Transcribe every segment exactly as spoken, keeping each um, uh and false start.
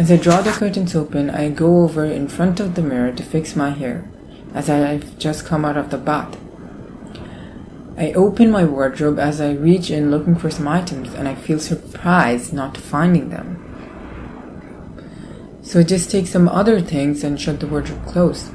As I draw the curtains open, I go over in front of the mirror to fix my hair, as I've just come out of the bath. I open my wardrobe as I reach in looking for some items, and I feel surprised not finding them. So I just take some other things and shut the wardrobe closed.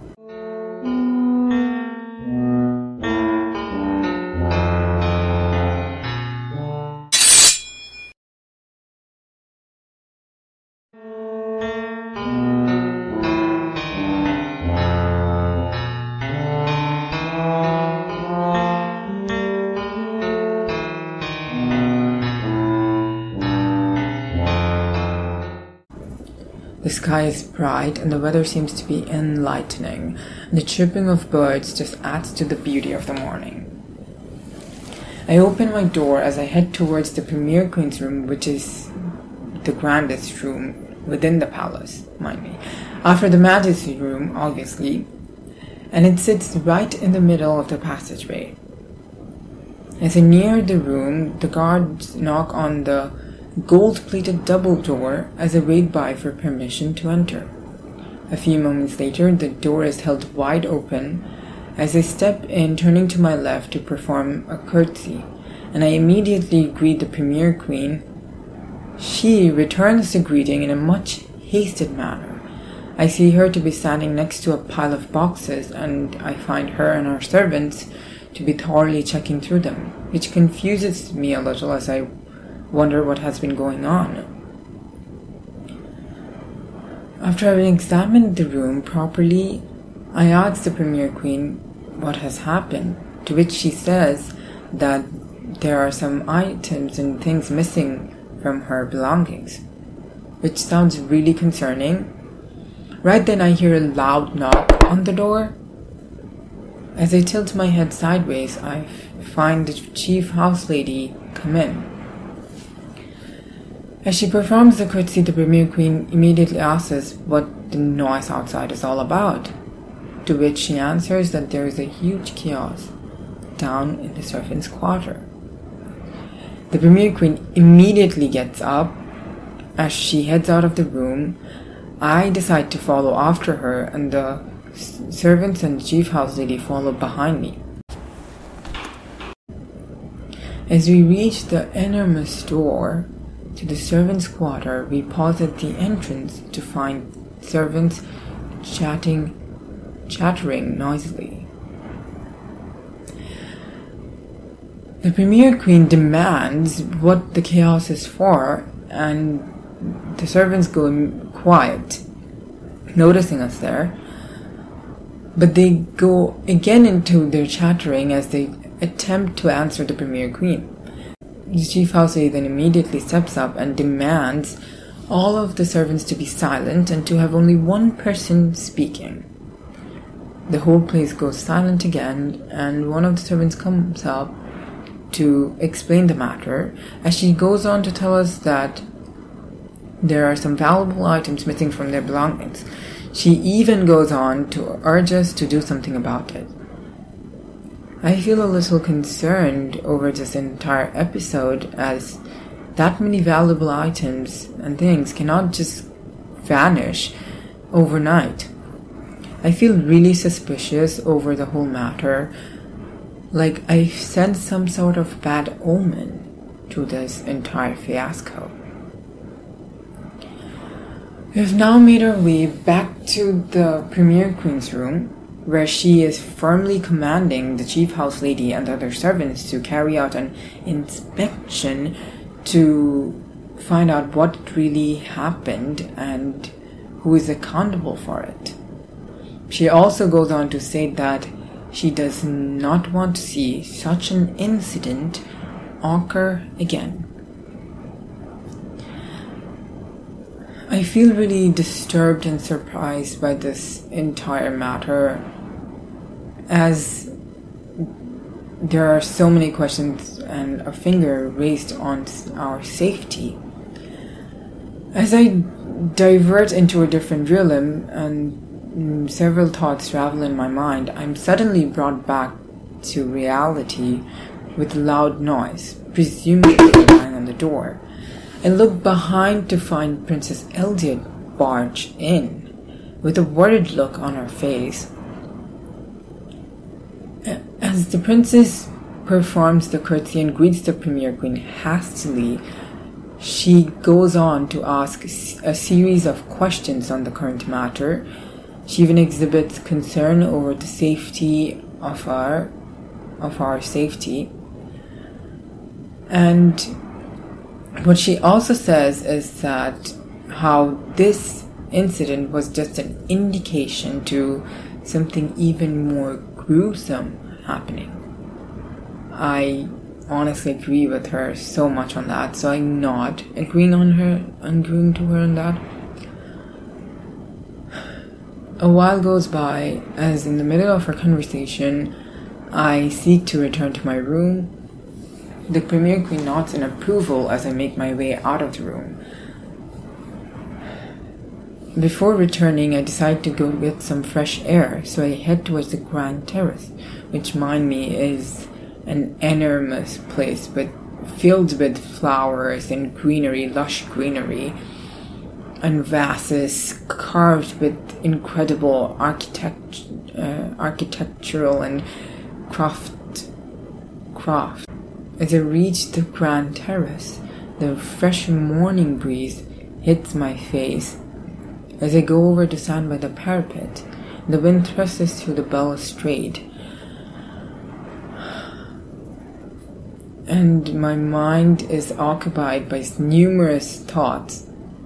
The sky is bright and the weather seems to be enlightening, and the chirping of birds just adds to the beauty of the morning. I open my door as I head towards the Premier Queen's room, which is the grandest room within the palace, mind me, after the Majesty room, obviously, and it sits right in the middle of the passageway. As I near the room, the guards knock on the gold-plated double door as I wait by for permission to enter. A few moments later, the door is held wide open as I step in, turning to my left to perform a curtsy, and I immediately greet the Premier Queen. She returns the greeting in a much hasted manner. I see her to be standing next to a pile of boxes, and I find her and her servants to be thoroughly checking through them, which confuses me a little as I wonder what has been going on. After having examined the room properly, I ask the Premier Queen what has happened, to which she says that there are some items and things missing from her belongings, which sounds really concerning. Right then I hear a loud knock on the door. As I tilt my head sideways, I f- find the chief house lady come in. As she performs the curtsy, the Premier Queen immediately asks us what the noise outside is all about, to which she answers that there is a huge chaos down in the servants' quarter. The Premier Queen immediately gets up. As she heads out of the room, I decide to follow after her, and the s- servants and chief house lady follow behind me. As we reach the enormous door to the servants' quarter, we pause at the entrance to find servants chatting, chattering noisily. The Premier Queen demands what the chaos is for, and the servants go quiet, noticing us there. But they go again into their chattering as they attempt to answer the Premier Queen. The chief house lady then immediately steps up and demands all of the servants to be silent and to have only one person speaking. The whole place goes silent again, and one of the servants comes up to explain the matter, as she goes on to tell us that there are some valuable items missing from their belongings. She even goes on to urge us to do something about it. I feel a little concerned over this entire episode, as that many valuable items and things cannot just vanish overnight. I feel really suspicious over the whole matter, like I sense some sort of bad omen to this entire fiasco. We have now made our way back to the Premier Queen's room, where she is firmly commanding the chief house lady and the other servants to carry out an inspection to find out what really happened and who is accountable for it. She also goes on to say that she does not want to see such an incident occur again. I feel really disturbed and surprised by this entire matter, as there are so many questions and a finger raised on our safety. As I divert into a different realm and several thoughts travel in my mind, I'm suddenly brought back to reality with loud noise, presumably lying on the door. I look behind to find Princess Elliot barge in, with a worried look on her face. As the princess performs the curtsy and greets the Premier Queen hastily, she goes on to ask a series of questions on the current matter. She even exhibits concern over the safety of our, of our safety. And what she also says is that how this incident was just an indication to something even more gruesome happening. I honestly agree with her so much on that, so I'm not agreeing on her, agreeing to her on that. A while goes by, as in the middle of our conversation, I seek to return to my room. The Premier Queen nods in approval as I make my way out of the room. Before returning, I decide to go get some fresh air, so I head towards the Grand Terrace, which, mind me, is an enormous place, but filled with flowers and greenery, lush greenery, and vases carved with incredible architect, uh, architectural and craft, craft. As I reach the Grand Terrace, the fresh morning breeze hits my face. As I go over to stand by the parapet, the wind thrusts through the balustrade, and my mind is occupied by numerous thoughts.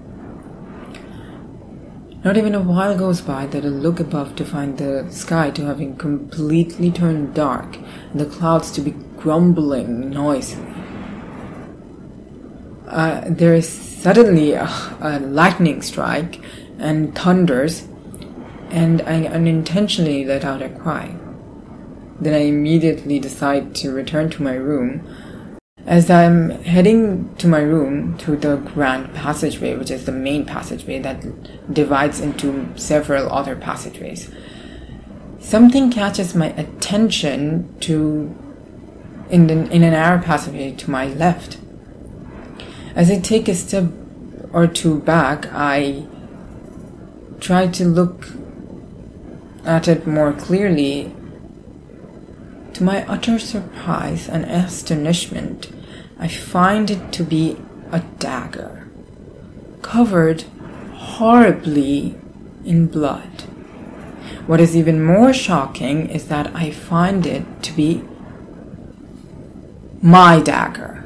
Not even a while goes by that I look above to find the sky to having completely turned dark, and the clouds to be grumbling noisily. Uh, there is suddenly a, a lightning strike and thunders, and I unintentionally let out a cry. Then I immediately decide to return to my room. As I'm heading to my room through the grand passageway, which is the main passageway that divides into several other passageways, something catches my attention to in, the, in a narrow passageway to my left. As I take a step or two back, I try to look at it more clearly. To my utter surprise and astonishment, I find it to be a dagger, covered horribly in blood. What is even more shocking is that I find it to be my dagger.